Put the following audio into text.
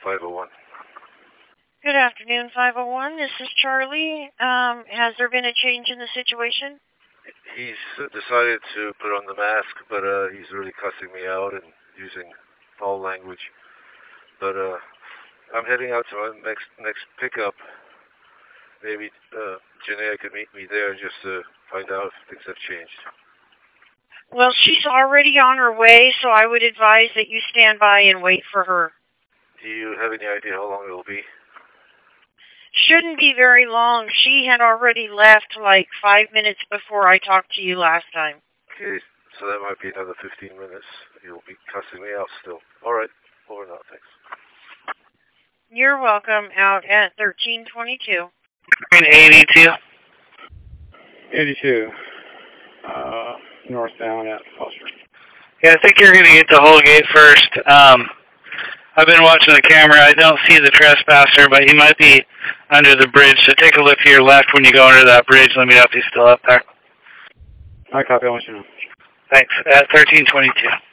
501. Good afternoon, 501. This is Charlie. Has there been a change in the situation? He's decided to put on the mask, but he's really cussing me out and using foul language. But I'm heading out to my next pickup. Maybe Janaea could meet me there just to find out if things have changed. Well, she's already on her way, so I would advise that you stand by and wait for her. Do you have any idea how long it'll be? Shouldn't be very long. She had already left like 5 minutes before I talked to you last time. Okay, so that might be another 15 minutes. You'll be cussing me out still. All right, over now, thanks. You're welcome. Out at 1322. 82. 82. Northbound at Foster. Yeah, I think you're going to get to Holgate first. I've been watching the camera. I don't see the trespasser, but he might be under the bridge. So take a look to your left when you go under that bridge. Let me know if he's still up there. I copy. I want you to know. Thanks. At 1322.